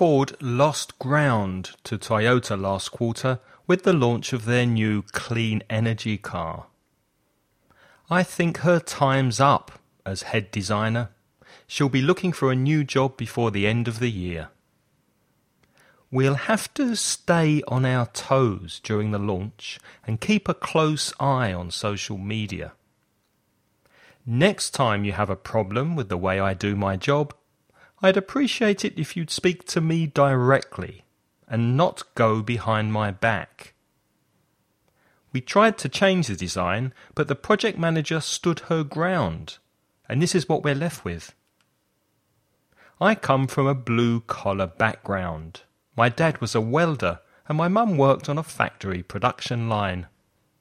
Ford lost ground to Toyota last quarter with the launch of their new clean energy car. I think her time's up as head designer. She'll be looking for a new job before the end of the year. We'll have to stay on our toes during the launch and keep a close eye on social media. Next time you have a problem with the way I do my job, I'd appreciate it if you'd speak to me directly and not go behind my back. We tried to change the design, but the project manager stood her ground, and this is what we're left with. I come from a blue-collar background. My dad was a welder, and my mum worked on a factory production line.